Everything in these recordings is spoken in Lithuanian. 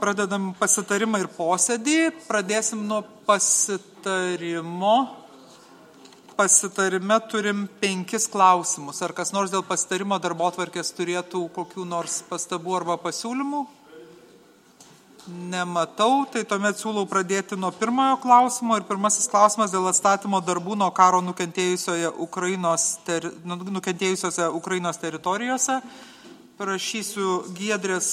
Pradedam pasitarimą ir posėdį. Pradėsim nuo pasitarimo. Pasitarime turim 5 klausimus. Ar kas nors dėl pasitarimo darbotvarkės turėtų kokių nors pastabų arba pasiūlymų? Nematau, tai tuomet siūlau pradėti nuo pirmojo klausimo. Ir pirmasis klausimas dėl atstatymo darbų nuo karo nukentėjusiose Ukrainos teritorijose. Prašysiu Giedrės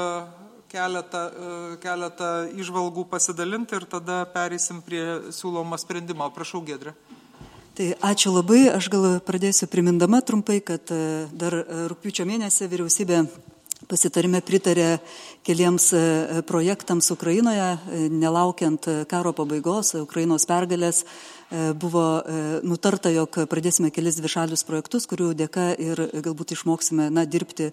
keletą įžvalgų pasidalinti ir tada pereisim prie siūlomo sprendimo. Prašau, Giedrė. Tai ačiū labai. Aš gal pradėsiu primindama trumpai, kad dar rugpjūčio mėnesį vyriausybė pasitarime pritarė keliems projektams Ukrainoje, nelaukiant karo pabaigos, Ukrainos pergalės. Buvo nutarta, jog pradėsime kelis dvišalius projektus, kurių dėka ir galbūt išmoksime dirbti,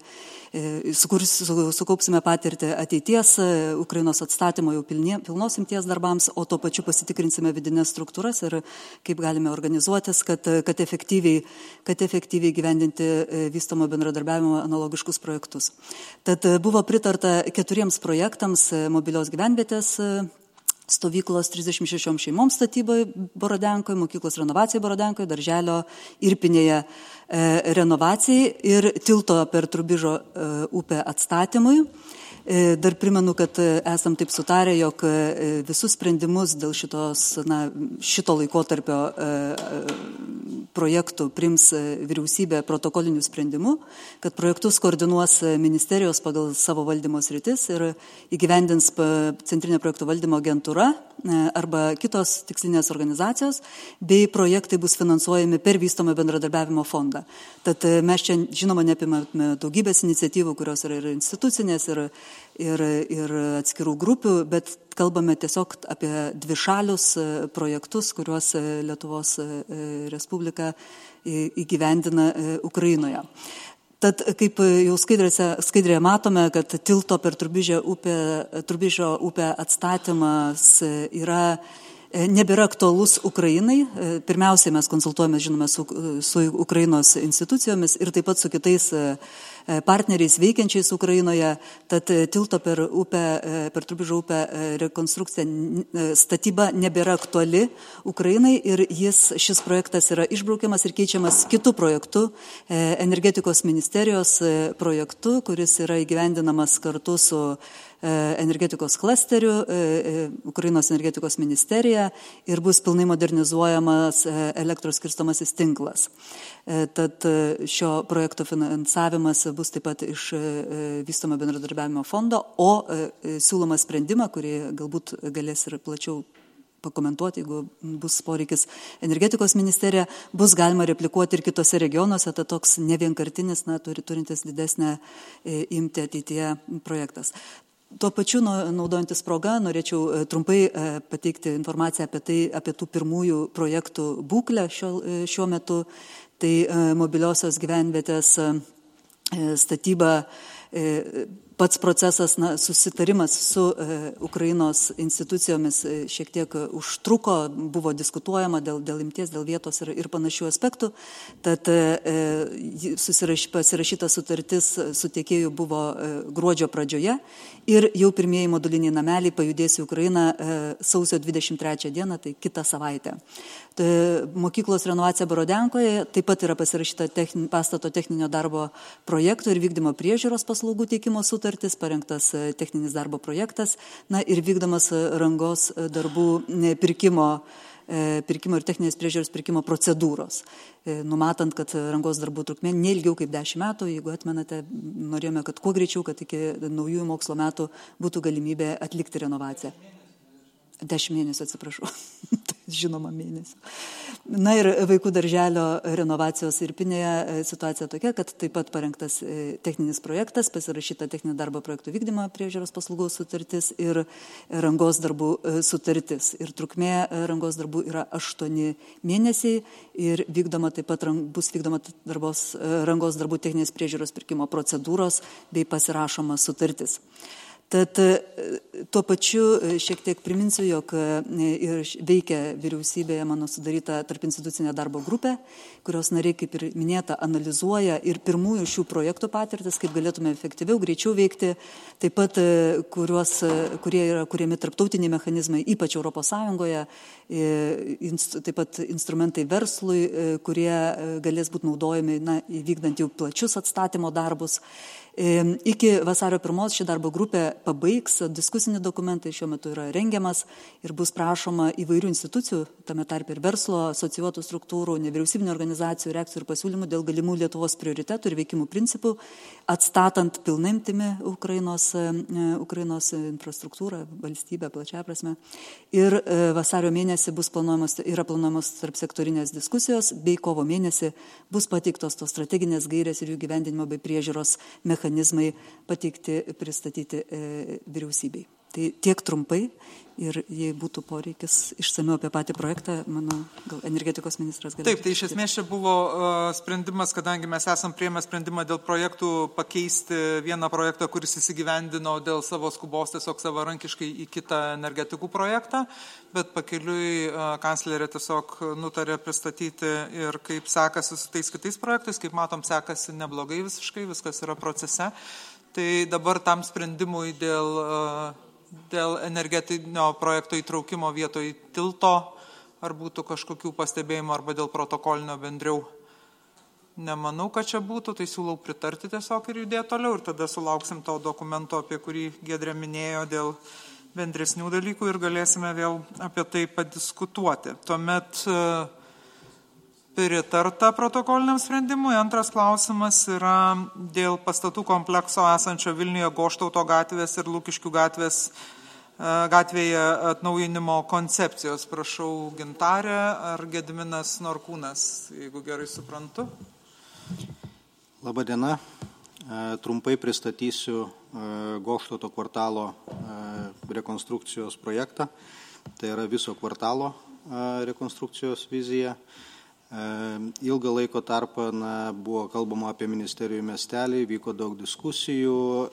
sukaupsime patirtį ateities Ukrainos atstatymo jau pilnos imties darbams, o tuo pačiu pasitikrinsime vidinės struktūras ir kaip galime organizuotis, kad efektyviai gyvendinti vystomo bendradarbiavimo analogiškus projektus. Tad buvo pritarta 4 projektams mobilios gyvenvietės stovyklos 36 šeimoms statybai Borodenkoje, mokyklos renovacijai Borodenkoje, darželio Irpinėje renovacijai ir tilto per Trubižo upę atstatymui. Dar primenu, kad esam taip sutarę, jog visus sprendimus dėl šito laikotarpio projektų priims vyriausybė protokoliniu sprendimu, kad projektus koordinuos ministerijos pagal savo valdymo sritis ir įgyvendins Centrinė projektų valdymo agentūra arba kitos tikslinės organizacijos, bei projektai bus finansuojami per vystomą bendradarbiavimo fondą. Tad mes čia, žinoma, neapimame daugybės iniciatyvų, kurios yra ir institucinės, ir atskirų grupių, bet kalbame tiesiog apie dvišalius projektus, kuriuos Lietuvos Respublika įgyvendina Ukrainoje. Tad, kaip jau skaidrėje matome, kad tilto per Trubižo upę atstatymas nebėra aktualus Ukrainai. Pirmiausiai mes konsultuojame, žinome, su Ukrainos institucijomis ir taip pat su kitais partneriais veikiančiais Ukrainoje. Tad tilto per Trubižo upę rekonstrukcija statyba nebėra aktuali Ukrainai ir šis projektas yra išbraukiamas ir keičiamas kitų projektų, energetikos ministerijos projektu, kuris yra įgyvendinamas kartu su energetikos klasteriu, Ukrainos energetikos ministerija ir bus pilnai modernizuojamas elektros skirstomasis tinklas. Tad šio projekto finansavimas bus taip pat iš vystomo bendradarbiavimo fondo, o siūlomą sprendimą, kurį galbūt galės ir plačiau pakomentuoti, jeigu bus poreikis energetikos ministerija, bus galima replikuoti ir kitose regionuose, tai toks nevienkartinis, turintis didesnę imtį ateityje projektas. Tuo pačiu, naudojantis progą, norėčiau trumpai pateikti informaciją apie tų pirmųjų projektų būklę šiuo metu. Tai mobiliosios gyvenvietės statyba, pats procesas, susitarimas su Ukrainos institucijomis šiek tiek užtruko, buvo diskutuojama dėl imties, dėl vietos ir panašių aspektų. Tad pasirašyta sutartis su tiekėju buvo gruodžio pradžioje ir jau pirmieji moduliniai nameliai pajudės į Ukrainą sausio 23 dieną, tai kitą savaitę. Mokyklos renovacija Borodenkoje taip pat yra pasirašyta pastato techninio darbo projekto ir vykdymo priežiūros paslaugų teikimo sutartis, parengtas techninis darbo projektas, ir vykdomas rangos darbų pirkimo ir techninės priežiūros pirkimo procedūros, numatant, kad rangos darbų trukmė neilgiau kaip 10 metų. Jeigu atmenate, norėjome, kad kuo greičiau, kad iki naujųjų mokslo metų būtų galimybė atlikti renovaciją. 10 mėnesių, atsiprašau. Žinoma, mėnesių. Ir vaikų darželio renovacijos Irpinėje situacija tokia, kad taip pat parengtas techninis projektas, pasirašyta techninio darbo projektų vykdymo priežiūros paslaugų sutartis ir rangos darbų sutartis. Ir trukmė rangos darbų yra 8 mėnesiai ir taip pat bus vykdoma rangos darbų techninės priežiūros pirkimo procedūros bei pasirašoma sutartis. Tad Tuo pačiu šiek tiek priminsiu, jog ir veikia vyriausybėje mano sudaryta tarp institucinė darbo grupė, kurios nariai, kaip ir minėta, analizuoja ir pirmųjų šių projektų patirtis, kaip galėtume efektyviau, greičiau veikti, taip pat kurie yra kuriami tarptautiniai mechanizmai, ypač Europos Sąjungoje, taip pat instrumentai verslui, kurie galės būti naudojami įvykdant jau plačius atstatymo darbus. Iki vasario 1 ši darbo grupė pabaigs diskusinį dokumentą, šiuo metu yra rengiamas ir bus prašoma įvairių institucijų, tame tarp ir verslo, asocijuotų struktūrų, nevyriausybinių organizacijų, reakcijų ir pasiūlymų dėl galimų Lietuvos prioritetų ir veikimų principų, atstatant pilnaimtimi Ukrainos infrastruktūrą, valstybę plačią prasme. Ir vasario mėnesį yra planuojamos tarp sektorinės diskusijos, bei kovo mėnesį bus pateiktos tos strateginės gairės ir jų gyvendinimo bei priežiūros mechanizmai pateikti, pristatyti vyriausybei. Tai tiek trumpai ir jei būtų poreikis išsamiau apie patį projektą, manau, gal energetikos ministras galėtų. Taip, tai iš esmės čia buvo sprendimas, kadangi mes esam priėmę sprendimą dėl projektų pakeisti vieną projektą, kuris įsigyvendino dėl savo skubos tiesiog savarankiškai į kitą energetikų projektą, bet pakeliui kanclerė tiesiog nutarė pristatyti ir kaip sekasi su tais kitais projektais, kaip matom, sekasi neblogai visiškai, viskas yra procese. Tai dabar tam sprendimui dėl energetinio projekto įtraukimo vietoj tilto, ar būtų kažkokių pastebėjimų, arba dėl protokolinio bendriau. Nemanau, kad čia būtų, tai siūlau pritarti tiesiog ir judėti toliau, ir tada sulauksim to dokumento, apie kurį Giedrė minėjo, dėl bendresnių dalykų ir galėsime vėl apie tai padiskutuoti. Tuomet pritarta protokoliniam sprendimui. Antras klausimas yra dėl pastatų komplekso esančio Vilniuje Goštauto gatvės ir Lukiškių gatvėje atnaujinimo koncepcijos. Prašau, Gintarė ar Gediminas Norkūnas, jeigu gerai suprantu. Labadiena. Trumpai pristatysiu Goštauto kvartalo rekonstrukcijos projektą. Tai yra viso kvartalo rekonstrukcijos vizija. Ilgą laiko tarpą buvo kalbama apie ministerijų miestelį, vyko daug diskusijų,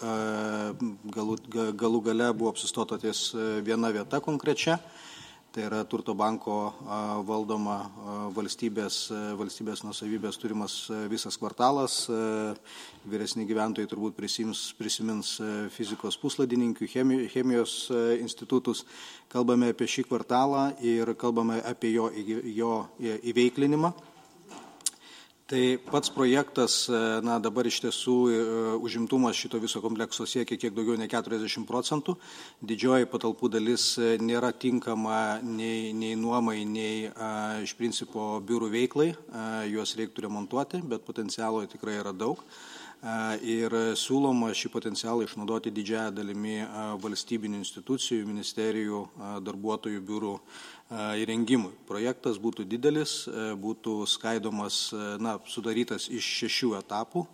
galų gale buvo apsistota ties viena vieta konkrečia, tai yra Turto banko valdoma valstybės nuosavybės turimas visas kvartalas. Vyresni gyventojai turbūt prisimins fizikos puslaidininkių, chemijos institutus. Kalbame apie šį kvartalą ir kalbame apie jo įveiklinimą. Tai pats projektas, dabar iš tiesų užimtumas šito viso komplekso siekia kiek daugiau nei 40%. Didžioji patalpų dalis nėra tinkama nei nuomai, nei iš principo biurų veiklai. Juos reiktų remontuoti, bet potencialo tikrai yra daug. Ir siūloma šį potencialą išnaudoti didžiąją dalimi valstybinių institucijų, ministerijų, darbuotojų biurų įrengimui. Projektas būtų didelis, būtų skaidomas, sudarytas iš 6 etapų.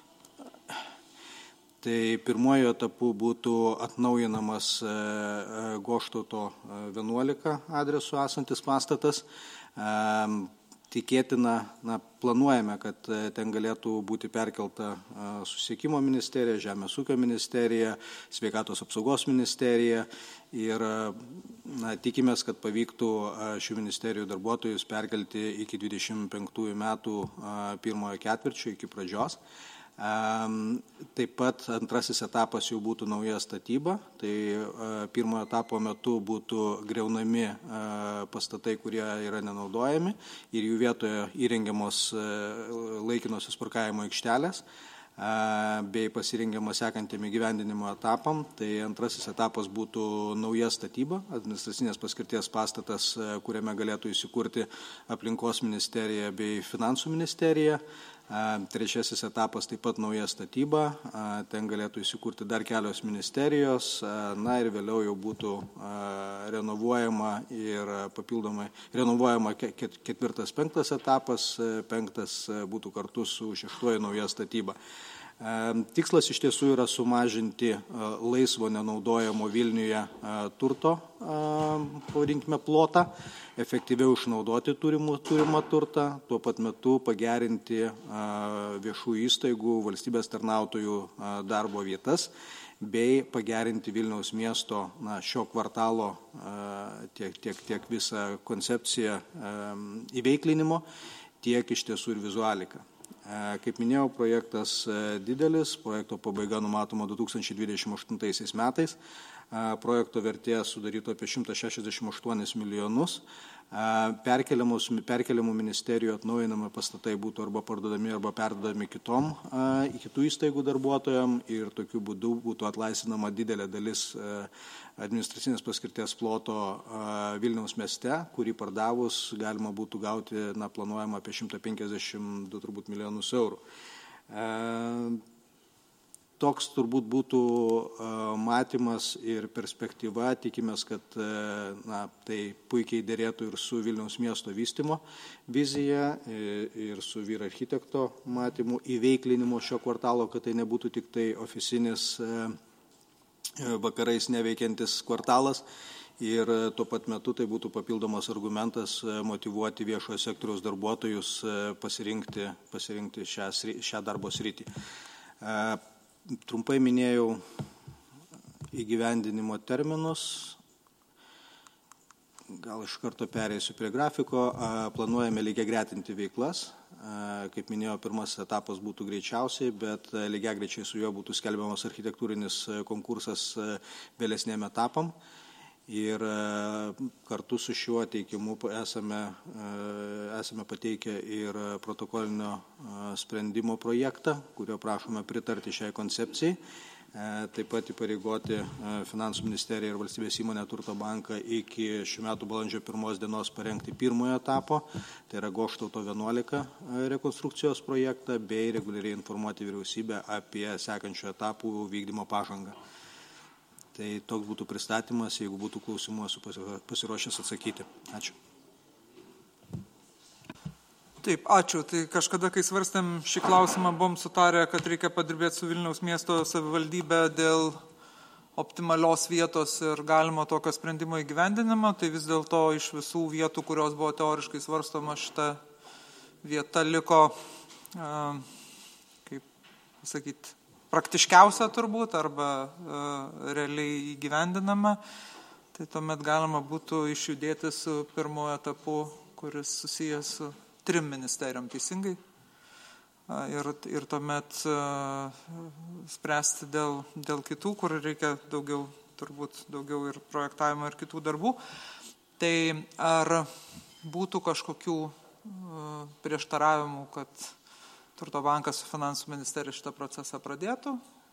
Tai pirmojo etapu būtų atnaujinamas Goštauto 11 adresu esantis pastatas. Tikėtina, planuojame, kad ten galėtų būti perkelta Susisiekimo ministerija, Žemės ūkio ministerija, Sveikatos apsaugos ministerija ir tikimės, kad pavyktų šių ministerijų darbuotojus perkelti iki 25 metų pirmojo ketvirčio, iki pradžios. Taip pat antrasis etapas jau būtų nauja statyba, tai pirmojo etapo metu būtų greunami pastatai, kurie yra nenaudojami ir jų vietoje įrengiamos laikinosios parkavimo aikštelės bei pasirengiama sekantiem įgyvendinimo etapam. Tai antrasis etapas būtų nauja statyba, administracinės paskirties pastatas, kuriame galėtų įsikurti aplinkos ministerija bei finansų ministerija. Trečiasis etapas taip pat nauja statyba, ten galėtų įsikurti dar kelios ministerijos, ir vėliau jau būtų renovuojama ir papildomai renovuojama 4., 5. etapas, 5. būtų kartu su 6. nauja statyba. Tikslas iš tiesų yra sumažinti laisvo nenaudojamo Vilniuje turto, pavadinkime, plotą, efektyviau išnaudoti turimą turtą, tuo pat metu pagerinti viešų įstaigų, valstybės tarnautojų darbo vietas bei pagerinti Vilniaus miesto šio kvartalo tiek visą koncepciją įveiklinimo, tiek iš tiesų ir vizualiką. Kaip minėjau, projektas didelis, projekto pabaiga numatoma 2028 metais, projekto vertė sudarytų apie 168 milijonus, perkeliamų ministerijų atnaujinami pastatai būtų arba parduodami, arba perdodami kitų įstaigų darbuotojams ir tokiu būdu būtų atlaisvinama didelė dalis administracinės paskirties ploto Vilniaus mieste, kurį pardavus galima būtų gauti, planuojama apie 152 turbūt milijonus eurų. Toks turbūt būtų matymas ir perspektyva, tikimės, kad tai puikiai dėrėtų ir su Vilniaus miesto vystymo vizija, ir su vyr architekto matymu įveiklinimo šio kvartalo, kad tai nebūtų tik tai ofisinis vakarais neveikiantis kvartalas ir tuo pat metu tai būtų papildomas argumentas motyvuoti viešojo sektoriaus darbuotojus pasirinkti šią darbo sritį. Trumpai minėjau įgyvendinimo terminus. Gal iš karto pereisiu prie grafiko. Planuojame lygiagretinti veiklas. Kaip minėjau, pirmasis etapas būtų greičiausiai, bet lygiagrečiai su juo būtų skelbiamas architektūrinis konkursas vėlesniem etapam. Ir kartu su šiuo teikimu esame pateikę ir protokolinio sprendimo projektą, kurio prašome pritarti šiai koncepcijai. Taip pat įpareigoti Finansų ministeriją ir Valstybės įmonę Turto banką iki šių metų balandžio 1 dienos parengti pirmojo etapo, tai yra Goštauto 11 rekonstrukcijos projektą, bei reguliariai informuoti vyriausybę apie sekančių etapų vykdymo pažangą. Tai toks būtų pristatymas, jeigu būtų klausimų, esu pasiruošęs atsakyti. Ačiū. Taip, ačiū. Tai kažkada, kai svarstėm šį klausimą, buvom sutarę, kad reikia padirbėti su Vilniaus miesto savivaldybė dėl optimalios vietos ir galimo tokio sprendimo įgyvendinimo. Tai vis dėlto iš visų vietų, kurios buvo teoriškai svarstoma, šita vieta liko, kaip sakyti, praktiškiausia turbūt arba realiai įgyvendinama, tai tuomet galima būtų išjudėti su pirmuoju etapu, kuris susijęs su 3 ministerijom, teisingai, ir tuomet spręsti dėl kitų, kur reikia daugiau ir projektavimo ir kitų darbų. Tai ar būtų kažkokių prieštaravimų, kad Turto bankas su Finansų ministerija šitą procesą pradėtų?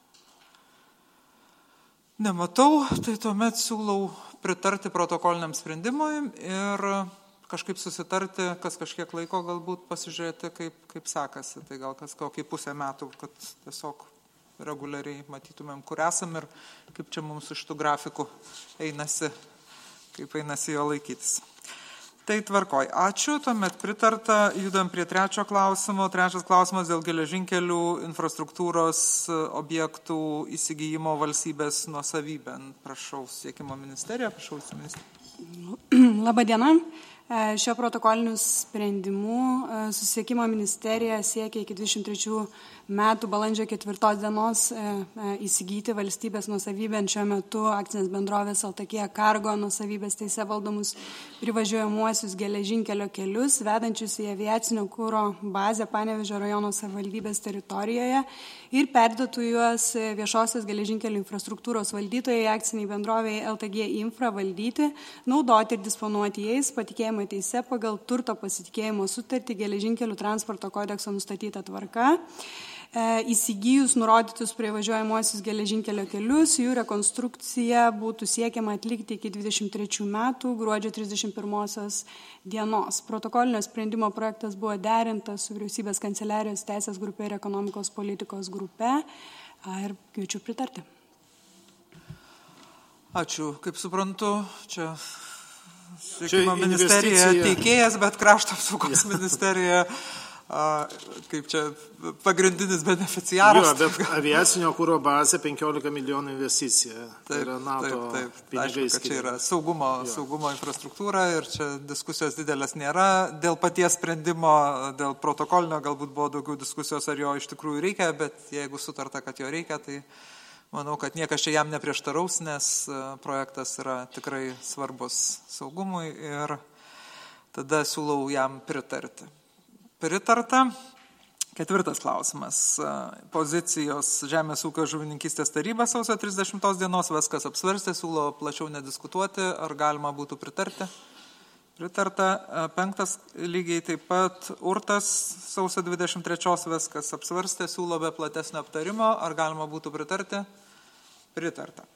Nematau, tai tuomet siūlau pritarti protokoliniam sprendimui ir kažkaip susitarti, kas kažkiek laiko galbūt pasižiūrėti, kaip sekasi. Tai gal kas kokį pusę metų, kad tiesiog reguliariai matytumėm, kur esam ir kaip čia mums iš tų grafikų einasi jo laikytis. Tai tvarkoj. Ačiū, tuomet pritarta. Judam prie trečio klausimo. Trečias klausimas dėl geležinkelių infrastruktūros objektų įsigijimo valstybės nuosavybėn. Prašau, Susisiekimo ministerija, prašau, ministrė. Labą dieną. Šio protokoliniu sprendimu Susisiekimo ministerija siekia iki 23 metų balandžio 4 dienos įsigyti valstybės nuosavybėn šiuo metu akcinės bendrovės LTK Cargo nuosavybės teise valdomus privažiuojamuosius geležinkelio kelius, vedančius į aviacinio kuro bazę Panevėžio rajono savivaldybės teritorijoje ir perduotų juos viešosios geležinkelių infrastruktūros valdytojai akciniai bendrovėjai LTG Infra valdyti, naudoti ir disponuoti jais patikėjimo teise pagal turto pasitikėjimo sutartį geležinkelių transporto kodekso nustatytą tvarką. Įsigijus nurodytus privažiuojamuosius geležinkelio kelius, jų rekonstrukcija būtų siekiama atlikti iki 23 metų gruodžio 31 dienos. Protokolinio sprendimo projektas buvo derintas su Vyriausybės kanceliarijos teisės grupė ir ekonomikos politikos grupė ir kviečiu pritarti. Ačiū. Kaip suprantu, čia Susisiekimo ministerija teikėjas, bet Krašto apsaugos ministerija kaip čia pagrindinis beneficiaras. Jo, bet aviacinio kuro bazė 15 milijonų investicija. Tai yra NATO pinigai skiriami. Čia yra saugumo infrastruktūra ir čia diskusijos didelės nėra. Dėl paties sprendimo, dėl protokolinio galbūt buvo daugiau diskusijos, ar jo iš tikrųjų reikia, bet jeigu sutarta, kad jo reikia, tai Manau, kad niekas čia jam neprieštaraus, nes projektas yra tikrai svarbus saugumui ir tada siūlau jam pritarti. Pritarta. 4 klausimas. Pozicijos Žemės ūkio žuvininkystės taryba sausio 30 dienos viskas apsvarstė, siūlo plačiau nediskutuoti, ar galima būtų pritarti. Pritarta. 5 lygiai taip pat Urtas sausio 23 viskas apsvarstė, siūlo be platesnio aptarimo, ar galima būtų pritarti. Pritarta.